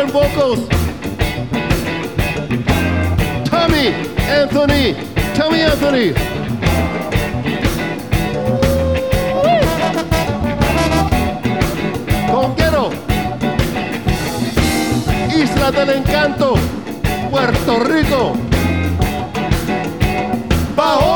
and vocals, Tommy Anthony. Conguero, Isla del Encanto, Puerto Rico. Bajo